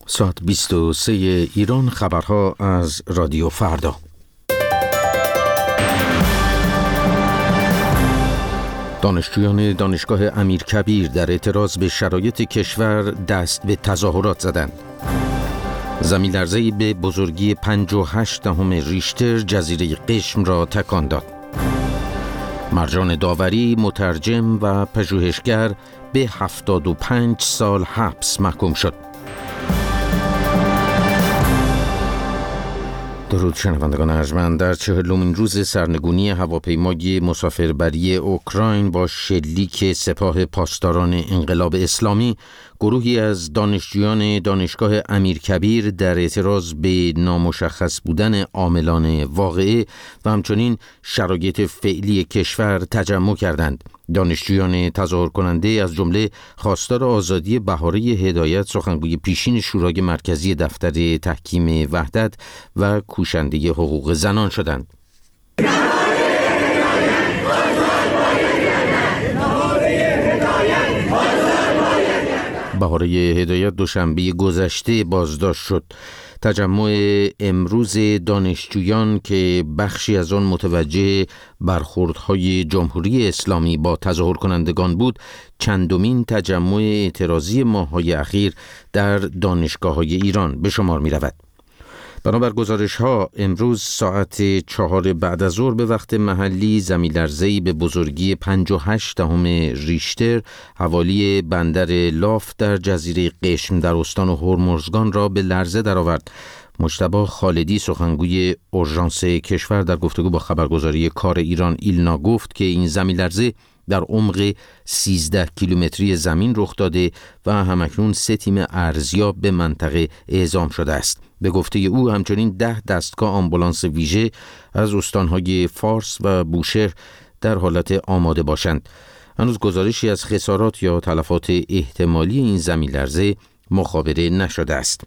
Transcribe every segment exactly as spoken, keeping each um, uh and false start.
ساعت بیست و سه ایران، خبرها از رادیو فردا. دانشجویان دانشگاه امیرکبیر در اعتراض به شرایط کشور دست به تظاهرات زدند. زمین لرزه‌ای به بزرگی پنج و هشت دهم ریشتر جزیره قشم را تکان داد. مرجان داوری، مترجم و پژوهشگر به هفتاد و پنج سال حبس محکوم شد. درود شنوندگان ارجمند. در چهلمین روز سرنگونی هواپیمای مسافربری اوکراین با شلیک سپاه پاسداران انقلاب اسلامی، گروهی از دانشجویان دانشگاه امیرکبیر در اعتراض به نامشخص بودن عاملان واقعه و همچنین شرایط فعلی کشور تجمع کردند. دانشجویان تظاهر کننده از جمله خواستار آزادی بهاره هدایت، سخنگوی پیشین شورای مرکزی دفتر تحکیم وحدت و کوشنده حقوق زنان شدند. بهاره هدایت دوشنبه گذشته بازداشت شد. تجمع امروز دانشجویان که بخشی از آن متوجه برخوردهای جمهوری اسلامی با تظاهر کنندگان بود، چندمین تجمع اعتراضی ماه‌های اخیر در دانشگاه‌های ایران به شمار می رود. بنابر گزارش‌ها امروز ساعت چهار بعد از ظهر به وقت محلی زمین لرزه‌ای به بزرگی پنج و هشت دهم ریشتر حوالی بندر لاف در جزیره قشم در استان هرمزگان را به لرزه درآورد. مجتبی خالدی، سخنگوی اورژانس کشور، در گفتگو با خبرگزاری کار ایران ایلنا گفت که این زمین لرزه در عمق سیزده کیلومتری زمین رخ داده و همکنون سه تیم ارزیاب به منطقه اعزام شده است. به گفته او همچنین ده دستگاه آمبولانس ویژه از استانهای فارس و بوشهر در حالت آماده باشند. هنوز گزارشی از خسارات یا تلفات احتمالی این زمین لرزه مخابره نشده است.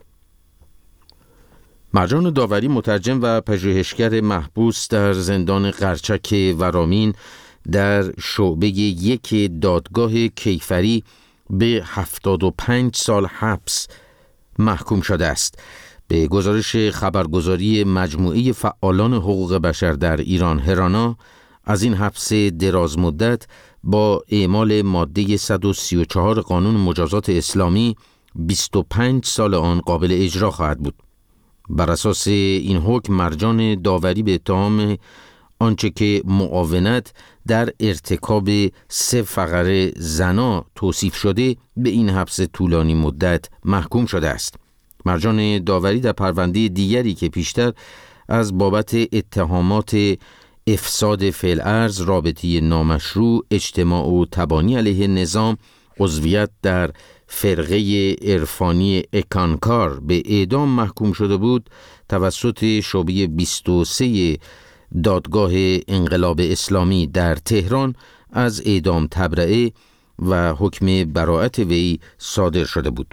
مرجان داوری، مترجم و پژوهشگر محبوس در زندان قرچک ورامین، در شعبه یک دادگاه کیفری به هفتاد و پنج سال حبس محکوم شده است. به گزارش خبرگزاری مجموعه فعالان حقوق بشر در ایران هرانا، از این حبس دراز مدت با اعمال ماده صد و سی و چهار قانون مجازات اسلامی بیست و پنج سال آن قابل اجرا خواهد بود. بر اساس این حکم مرجان داوری به اتهام آنچه که معاونت در ارتکاب سه فقره زنا توصیف شده به این حبس طولانی مدت محکوم شده است. مرجان داوری در پرونده دیگری که پیشتر از بابت اتهامات افساد فی‌الارض، رابطه نامشروع، اجتماع و تبانی علیه نظام، عضویت در فرقه عرفانی اکانکار به اعدام محکوم شده بود، توسط شعبه بیست و سه دادگاه انقلاب اسلامی در تهران از اعدام تبرئه و حکم براءت وی صادر شده بود.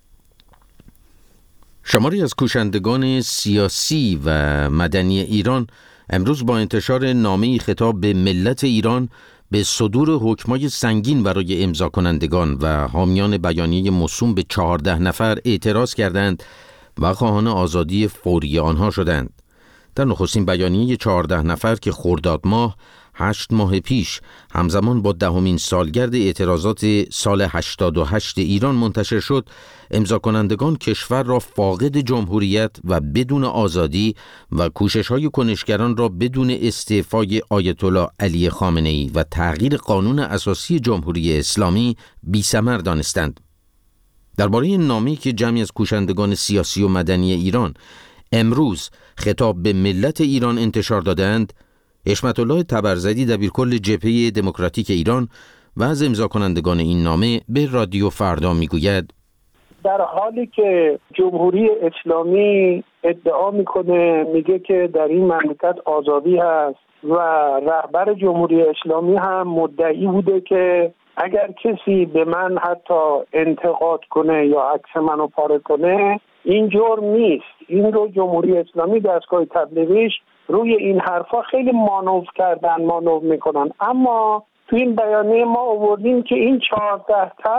شماری از کوشندگان سیاسی و مدنی ایران امروز با انتشار نامه‌ای خطاب به ملت ایران به صدور حکم‌های سنگین برای امضا کنندگان و حامیان بیانیه موسوم به چهارده نفر اعتراض کردند و خواهان آزادی فوری آنها شدند. در نخستین بیانیه چهارده نفر که خرداد ماه هشت ماه پیش همزمان با دهمین سالگرد اعتراضات سال هشتاد و هشت ایران منتشر شد، امضا کنندگان کشور را فاقد جمهوریت و بدون آزادی و کوشش‌های کنشگران را بدون استعفای آیت الله علی خامنه‌ای و تغییر قانون اساسی جمهوری اسلامی بی‌ثمر دانستند. درباره این نامه‌ای که جمعی از کوشندگان سیاسی و مدنی ایران امروز خطاب به ملت ایران انتشار دادند، حشمت الله طبرزدی، دبیرکل جبهه دموکراتیک ایران و از امضا کنندگان این نامه به رادیو فردا میگوید: در حالی که جمهوری اسلامی ادعا میکنه، میگه که در این مملکت آزادی هست و رهبر جمهوری اسلامی هم مدعی بوده که اگر کسی به من حتی انتقاد کنه یا عکس منو پاره کنه این جرم نیست. این رو جمهوری اسلامی دستگاه تبلیغیش روی این حرفا خیلی مانور کردن، مانور میکنن. اما تو این بیانیه ما آوردیم که این چهارده تن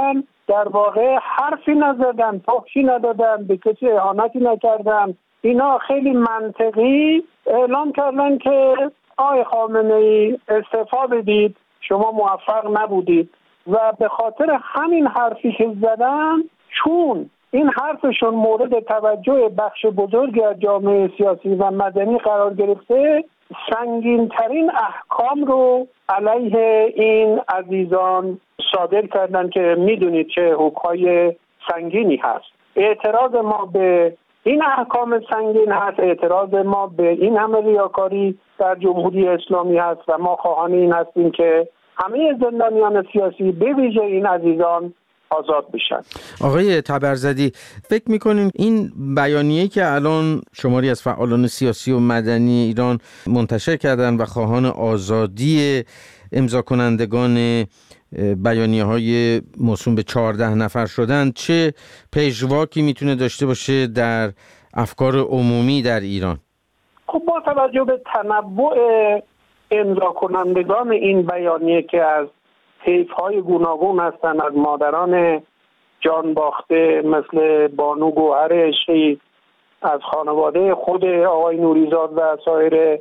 در واقع حرفی نزدن، پاکی ندادن، به کسی اهانتی نکردن. اینا خیلی منطقی اعلام کردن که آقای خامنه‌ای استعفا بدید، شما موفق نبودید. و به خاطر همین حرفی که زدن، چون این حرفشون مورد توجه بخش بزرگی از جامعه سیاسی و مدنی قرار گرفته، سنگین ترین احکام رو علیه این عزیزان صادر کردن که میدونید چه حقوقهای سنگینی هست. اعتراض ما به این احکام سنگین هست، اعتراض ما به این همه ریاکاری در جمهوری اسلامی هست و ما خواهان این هستیم که همه زندانیان سیاسی به ویژه این عزیزان آزاد بشن. آقای تبرزدی، فکر میکنین این بیانیه که الان شماری از فعالان سیاسی و مدنی ایران منتشر کردن و خواهان آزادی امضا کنندگان بیانیه های موسوم به چهارده نفر شدن، چه پیشواکی میتونه داشته باشه در افکار عمومی در ایران؟ خب با توجه به تنوع امضا کنندگان این بیانیه که از طیف‌های گوناگون هستند، از مادران جان باخته مثل بانو گوهر عشقی، از خانواده خود آقای نوریزاد و سایر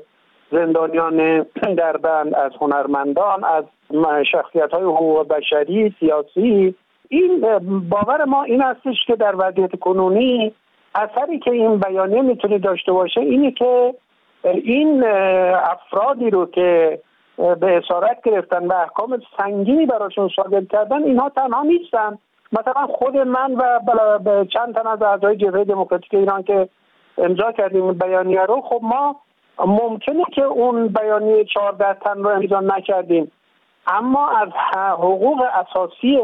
زندانیان در بند، از هنرمندان، از شخصیت‌های حقوق بشری، سیاسی. این باور ما این هستش که در وضعیت کنونی اثری که این بیانیه میتونه داشته باشه اینه که این افرادی رو که به اسارت گرفتن و احکام سنگینی براشون صادر کردن، اینها تنها نیستن. مثلا خود من و چند تن از اعضای جبهه دموکراتیک ایران که امضا کردیم بیانیه رو، خب ما ممکنه که اون بیانیه چهارده تن رو امضا نکردیم، اما از حقوق اساسی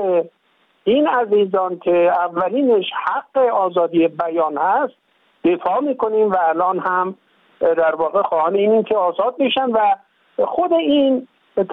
این عزیزان که اولینش حق آزادی بیان هست دفاع میکنیم و الان هم در واقع خواهان اینیم که آزاد بشن. و خود این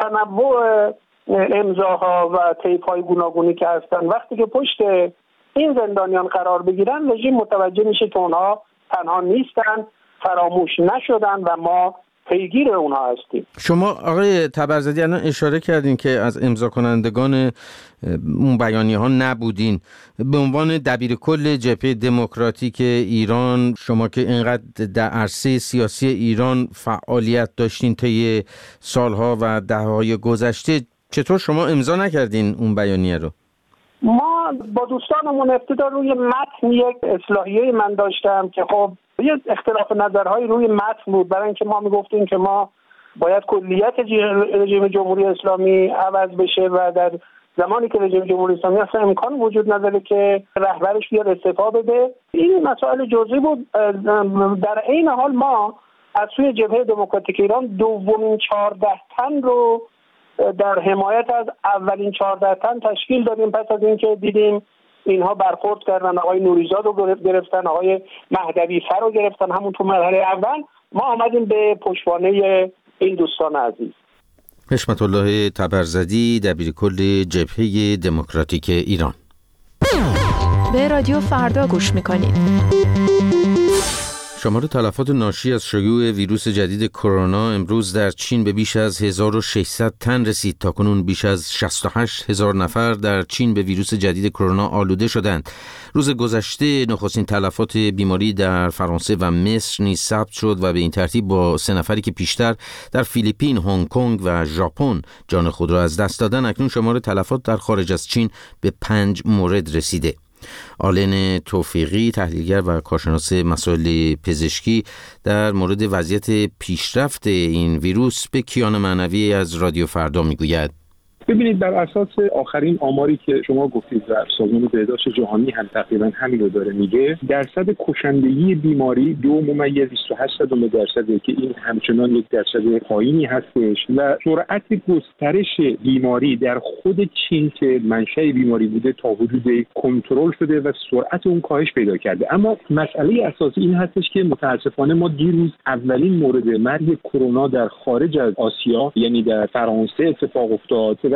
تنوع امضاها و طیف‌های گوناگونی که هستن، وقتی که پشت این زندانیان قرار بگیرن، رژیم متوجه میشه که اونها تنها نیستن، فراموش نشدن و ما پیگیر اونها هستیم. شما آقای تبرزدی الان اشاره کردین که از امضا کنندگان اون بیانیه ها نبودین. به عنوان دبیر کل جبهه دموکراتیک ایران، شما که اینقدر در عرصه سیاسی ایران فعالیت داشتین طی سالها و دهه‌های گذشته، چطور شما امضا نکردین اون بیانیه رو؟ ما با دوستانمون ابتدا روی متن یک اصلاحیه من داشتم که خب یه اختلاف نظرهای روی متن بود، برای اینکه ما میگفتیم که ما باید کلیت رژیم جمهوری اسلامی عوض بشه و در زمانی که رژیم جمهوری اسلامی اصلا امکان وجود نداره که رهبرش بیاد استعفا بده. این مسائل جزئی بود. در این حال ما از سوی جبهه دموکراتیک ایران دومین چهارده تن رو در حمایت از اولین چهارده تن تشکیل دادیم. پس از اینکه دیدیم اینها برخورد کردن، آقای نوریزاد رو گرفتن، آقای مهدوی فر رو گرفتن همون تو مرحله اول، ما آمدیم به پشتوانه این دوستان عزیز. حشمت الله تبرزدی، دبیر کل جبهه دموکراتیک ایران. به رادیو فردا گوش میکنید. شمار تلفات ناشی از شیوع ویروس جدید کرونا امروز در چین به بیش از هزار و ششصد تن رسید. تاکنون بیش از شصت و هشت هزار نفر در چین به ویروس جدید کرونا آلوده شدند. روز گذشته نخستین تلفات بیماری در فرانسه و مصر نیز ثبت شد و به این ترتیب با سه نفری که پیشتر در فیلیپین، هنگ کنگ و ژاپن جان خود را از دست دادن، اکنون شمار تلفات در خارج از چین به پنج مورد رسیده. آلن توفیقی، تحلیلگر و کارشناس مسائل پزشکی، در مورد وضعیت پیشرفت این ویروس به کیان معنوی از رادیو فردا میگوید. ببینید، بر اساس آخرین آماری که شما گفتید و سازمان بهداشت جهانی هم تقریبا همین رو داره میگه، درصد کشندگی بیماری دو ممیز بیست و هشت درصده که این همچنان یک درصد پایینی هستش و سرعت گسترش بیماری در خود چین که منشأ بیماری بوده تا حدود کنترل شده و سرعت اون کاهش پیدا کرده. اما مسئله اساسی این هستش که متاسفانه ما دیروز اولین مورد مرگ کرونا در خارج از آسیا، یعنی در فرانسه اتفاق افتاد و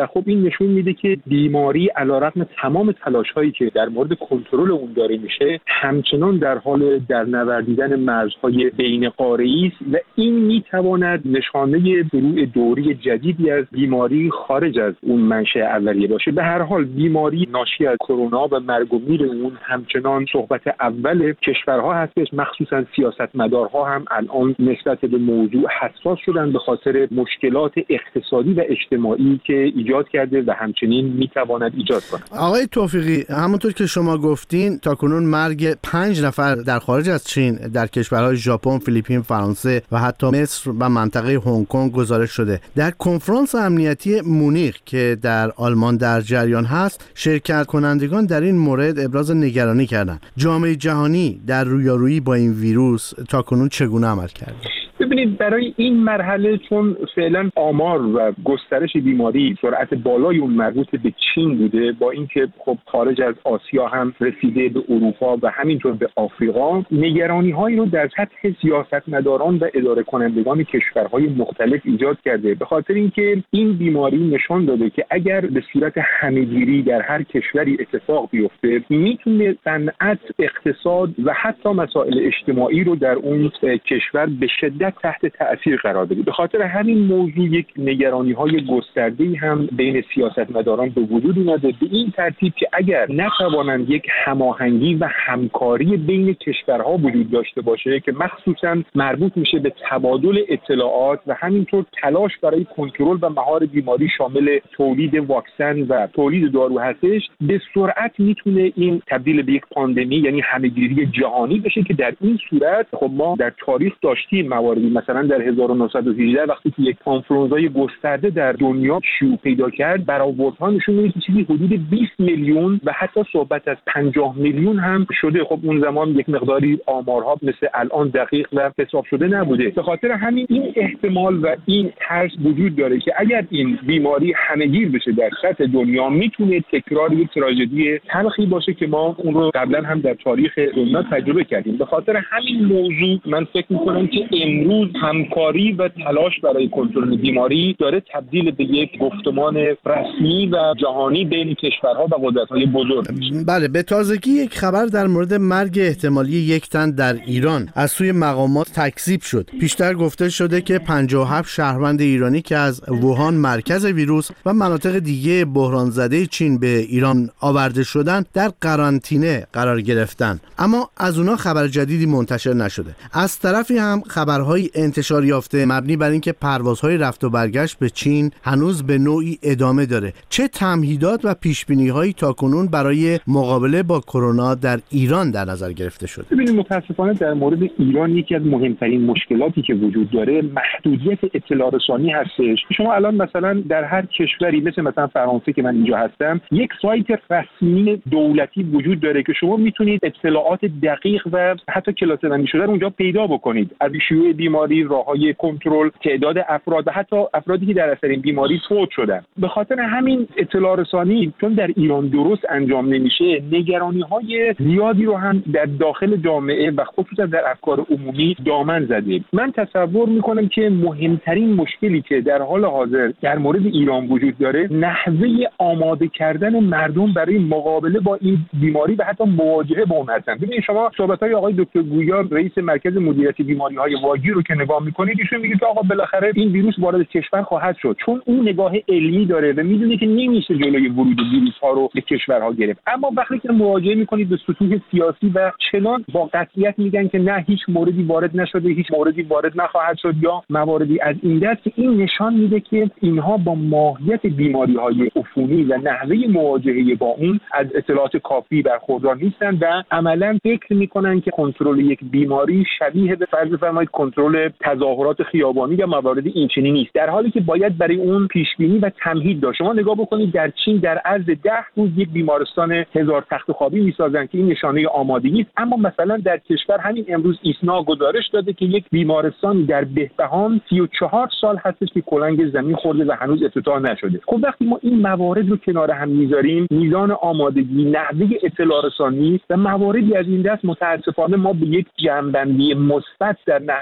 و خب این نشون میده که بیماری علیرغم تمام تلاش‌هایی که در مورد کنترل اون داره میشه، همچنان در حال در نوردیدن مرزهای بین قاره‌ای است و این میتواند نشانه شروع دوری جدیدی از بیماری خارج از اون منشأ اولیه باشه. به هر حال بیماری ناشی از کرونا و مرگ و میر اون همچنان صحبت اول کشورها هستش، مخصوصا سیاستمدارها هم الان نسبت به موضوع حساس شدن به خاطر مشکلات اقتصادی و اجتماعی که ایجاد کرده و همچنین میتواند ایجاد کنه. آقای توفیقی، همونطور که شما گفتین تاکنون مرگ پنج نفر در خارج از چین در کشورهای ژاپن، فیلیپین، فرانسه و حتی مصر و منطقه هنگ کنگ گزارش شده. در کنفرانس امنیتی مونیخ که در آلمان در جریان هست، شرکت کنندگان در این مورد ابراز نگرانی کردند. جامعه جهانی در رویارویی با این ویروس تاکنون چگونه عمل کرده؟ ببینید، برای این مرحله چون فعلا آمار و گسترش بیماری سرعت بالای اون مربوط به چین بوده، با اینکه خب خارج از آسیا هم رسیده به اروپا و همینطور به آفریقا، نگرانی هایی رو در سطح سیاستمداران و اداره کنندگان کشورهای مختلف ایجاد کرده، به خاطر اینکه این بیماری نشان داده که اگر به صورت همه‌گیری در هر کشوری اتفاق بیفته، میتونه صنعت، اقتصاد و حتی مسائل اجتماعی رو در اون کشور به شدت تحت تأثیر قرار بده. به خاطر همین موضوع یک نگرانی‌های گسترده‌ای هم بین سیاستمداران به وجود اومده، به این ترتیب که اگر نتوانند یک هماهنگی و همکاری بین کشورها وجود داشته باشه که مخصوصاً مربوط میشه به تبادل اطلاعات و همینطور تلاش برای کنترل و مهار بیماری شامل تولید واکسن و تولید دارو هستش، به سرعت میتونه این تبدیل به یک پاندمی یعنی همه‌گیری جهانی بشه که در این صورت خب ما در تاریخ داشتیم مواردی، مثلا در هزار و نهصد و هجده وقتی که یک آنفلوانزای گسترده در دنیا شیوع پیدا کرد، برآوردها نشون میده که چیزی حدود بیست میلیون و حتی صحبت از پنجاه میلیون هم شده. خب اون زمان یک مقداری آمارها مثل الان دقیق و حساب شده نبوده. به خاطر همین این احتمال و این ترس وجود داره که اگر این بیماری همه‌گیر بشه در سطح دنیا، میتونه تکرار یک تراژدی تلخی باشه که ما اون رو قبلا هم در تاریخ دنیا تجربه کردیم. به خاطر همین موضوع من فکر می‌کنم که امروز همکاری و تلاش برای کنترل بیماری داره تبدیل به یک گفتمان رسمی و جهانی بین کشورها و قدرت‌های بزرگ میشه. بله، به تازگی یک خبر در مورد مرگ احتمالی یک تن در ایران از سوی مقامات تکذیب شد. پیشتر گفته شده که پنجاه و هفت شهروند ایرانی که از ووهان مرکز ویروس و مناطق دیگه بحران زده چین به ایران آورده شدند در قرنطینه قرار گرفتن، اما از اونها خبر جدیدی منتشر نشده. از طرفی هم خبرهای انتشار یافته مبنی بر اینکه پروازهای رفت و برگشت به چین هنوز به نوعی ادامه داره. چه تمهیدات و پیش‌بینی‌هایی تاکنون برای مقابله با کرونا در ایران در نظر گرفته شده؟ ببینید، متاسفانه در مورد ایران یکی از مهمترین مشکلاتی که وجود داره محدودیت اطلاع رسانی هستش. شما الان مثلا در هر کشوری مثل مثلا فرانسه که من اینجا هستم، یک سایت رسمی دولتی وجود داره که شما میتونید اطلاعات دقیق و حتی کلاسه‌بندی شده رو اونجا پیدا بکنید، از شیوع بیماری، راههای کنترل، تعداد افراد و حتی افرادی که در اثر این بیماری فوت شدن. به خاطر همین اطلاع رسانی چون در ایران درست انجام نمیشه، نگرانی‌های زیادی رو هم در داخل جامعه و خصوصا در افکار عمومی دامن زده. من تصور میکنم که مهمترین مشکلی که در حال حاضر در مورد ایران وجود داره، نحوه آماده کردن مردم برای مقابله با این بیماری و حتی مواجهه با اون هستن. ببینید، شما صحبت‌های آقای دکتر گویا رئیس مرکز مدیریت بیماری‌های واگی رو که نگاه می‌کنید، ایشون میگه که آقا بالاخره این ویروس وارد کشور خواهد شد، چون اون نگاه علمی داره و میدونه که نمیشه جلوی ورود ویروس‌ها رو به کشورها گرفت. اما وقتی که مواجهه می‌کنید به سطوح سیاسی و چنان با قطعیت میگن که نه هیچ موردی وارد نشده، هیچ موردی وارد نخواهد شد یا مواردی از این دست، که این نشان میده که اینها با ماهیت بیماری‌های عفونی و نحوه مواجهه با اون از اطلاعات کافی برخوردار نیستن و عملاً فکر می‌کنن که کنترل یک بیماری شبیه به فرض بفرمایید کنترل تظاهرات خیابانی یا موارد اینچنینی نیست، در حالی که باید برای اون پیش‌بینی و تمهید داشت. شما نگاه بکنید در چین در عرض ده روز یک بیمارستان هزار تخت خوابی می‌سازن که این نشانه آمادگی است، اما مثلا در کشور همین امروز ایسنا گزارش داده که یک بیمارستان در بهبهان سی و چهار سال هستش که کلنگ زمین خورده و هنوز افتتاح نشده. خب وقتی ما این موارد رو کنار هم می‌ذاریم، میزان آمادگی، نحوه اطلاع رسانی و مواردی از این دست، متأسفانه ما به یک جنبندی مثبت در نحوه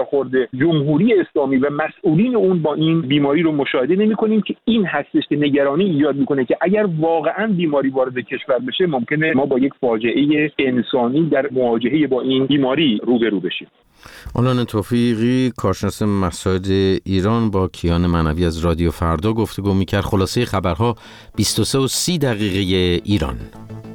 برخورد جمهوری اسلامی و مسئولین اون با این بیماری رو مشاهده نمی‌کنیم که این هستش که نگرانی ایجاد می‌کنه که اگر واقعاً بیماری وارد کشور بشه ممکنه ما با یک فاجعه انسانی در مواجهه با این بیماری روبرو بشیم. مولانا توفیقی، کارشناس مسائل ایران، با کیان معنوی از رادیو فردا گفتگو می‌کرد. خلاصه خبرها بیست و سه و سی دقیقه ایران.